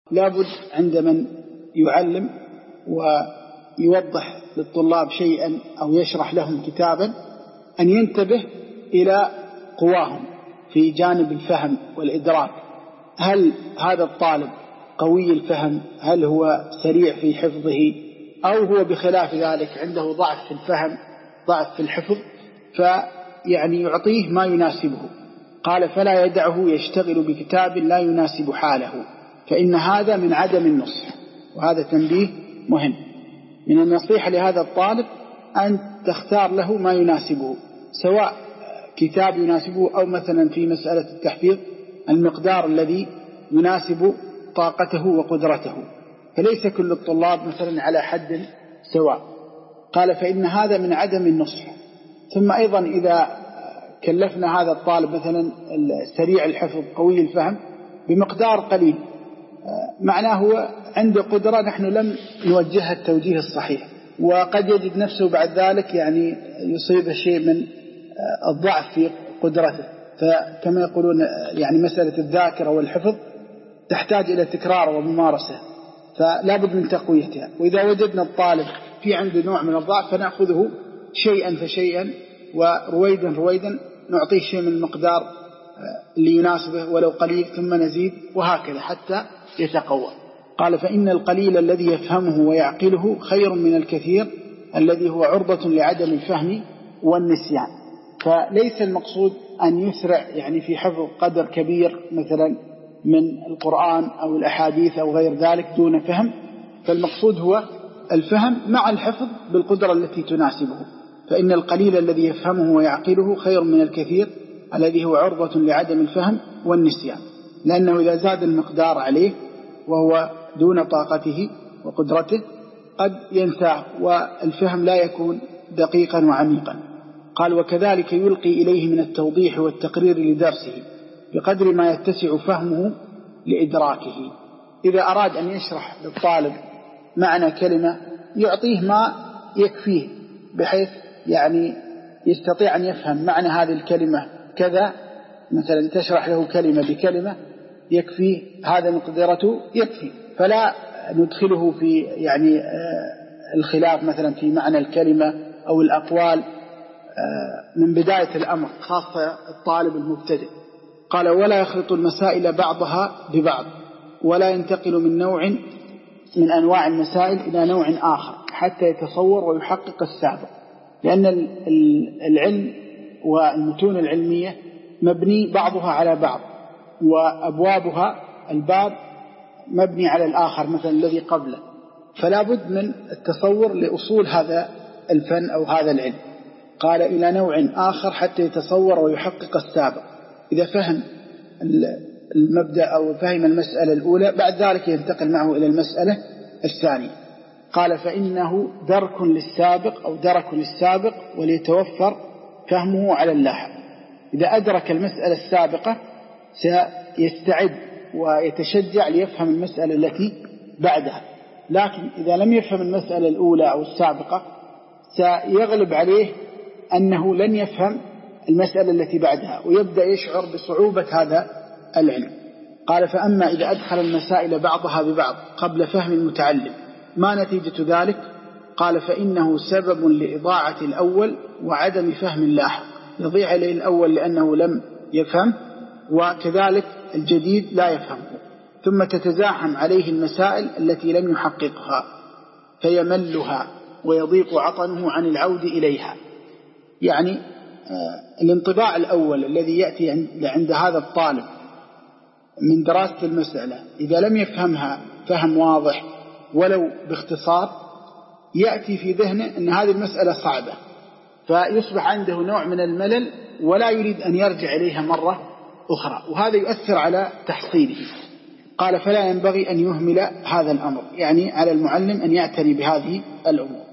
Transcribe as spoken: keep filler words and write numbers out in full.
لابد عند من يعلم ويوضح للطلاب شيئا أو يشرح لهم كتابا أن ينتبه إلى قواهم في جانب الفهم والإدراك. هل هذا الطالب قوي الفهم؟ هل هو سريع في حفظه؟ أو هو بخلاف ذلك عنده ضعف في الفهم، ضعف في الحفظ؟ فيعني يعطيه ما يناسبه. قال فلا يدعه يشتغل بكتاب لا يناسب حاله، فإن هذا من عدم النصح. وهذا تنبيه مهم. من النصيحة لهذا الطالب أن تختار له ما يناسبه، سواء كتاب يناسبه أو مثلا في مسألة التحفيظ المقدار الذي يناسب طاقته وقدرته، فليس كل الطلاب مثلا على حد سواء. قال فإن هذا من عدم النصح. ثم أيضا إذا كلفنا هذا الطالب مثلا سريع الحفظ قوي الفهم بمقدار قليل، معناه هو عنده قدرة نحن لم نوجهها التوجيه الصحيح، وقد يجد نفسه بعد ذلك يعني يصيب شيء من الضعف في قدرته. فكما يقولون يعني مسألة الذاكرة والحفظ تحتاج إلى تكرار وممارسة، فلا بد من تقويتها. وإذا وجدنا الطالب في عنده نوع من الضعف فنأخذه شيئا فشيئا ورويدا رويدا نعطيه شيء من المقدار اللي يناسبه ولو قليل، ثم نزيد وهكذا حتى يتقوى. قال فإن القليل الذي يفهمه ويعقله خير من الكثير الذي هو عرضة لعدم الفهم والنسيان. فليس المقصود أن يسرع يعني في حفظ قدر كبير مثلا من القرآن أو الأحاديث أو غير ذلك دون فهم، فالمقصود هو الفهم مع الحفظ بالقدرة التي تناسبه. فإن القليل الذي يفهمه ويعقله خير من الكثير الذي هو عرضة لعدم الفهم والنسيان، لأنه إذا زاد المقدار عليه وهو دون طاقته وقدرته قد ينساه، والفهم لا يكون دقيقا وعميقا. قال وكذلك يلقي إليه من التوضيح والتقرير لدرسه بقدر ما يتسع فهمه لإدراكه. إذا أراد أن يشرح للطالب معنى كلمة يعطيه ما يكفيه بحيث يعني يستطيع أن يفهم معنى هذه الكلمة كذا، مثلا تشرح له كلمة بكلمة يكفي هذا مقدرته يكفي، فلا ندخله في يعني الخلاف مثلا في معنى الكلمة أو الأقوال من بداية الأمر، خاصة الطالب المبتدئ. قال ولا يخلط المسائل بعضها ببعض، ولا ينتقل من نوع من أنواع المسائل إلى نوع آخر حتى يتصور ويحقق السابق، لأن العلم والمتون العلمية مبني بعضها على بعض، وأبوابها الباب مبني على الآخر مثلا الذي قبله، فلا بد من التصور لأصول هذا الفن أو هذا العلم. قال إلى نوع آخر حتى يتصور ويحقق السابق. إذا فهم المبدأ أو فهم المسألة الأولى بعد ذلك ينتقل معه إلى المسألة الثانية. قال فإنه درك للسابق أو درك للسابق وليتوفر فهمه على اللاحق. إذا أدرك المسألة السابقة سيستعد ويتشجع ليفهم المسألة التي بعدها، لكن إذا لم يفهم المسألة الأولى أو السابقة سيغلب عليه أنه لن يفهم المسألة التي بعدها ويبدأ يشعر بصعوبة هذا العلم. قال فأما إذا أدخل المسائل بعضها ببعض قبل فهم المتعلم ما نتيجة ذلك؟ قال فإنه سبب لإضاعة الأول وعدم فهم اللاحق، يضيع إليه الأول لأنه لم يفهم، وكذلك الجديد لا يفهمه، ثم تتزاحم عليه المسائل التي لم يحققها فيملها ويضيق عطنه عن العود إليها. يعني الانطباع الأول الذي يأتي عند هذا الطالب من دراسة المسألة إذا لم يفهمها فهم واضح ولو باختصار يأتي في ذهنه أن هذه المسألة صعبة، فيصبح عنده نوع من الملل ولا يريد أن يرجع إليها مرة أخرى، وهذا يؤثر على تحصيله. قال فلا ينبغي أن يهمل هذا الأمر، يعني على المعلم أن يعتني بهذه الأمور.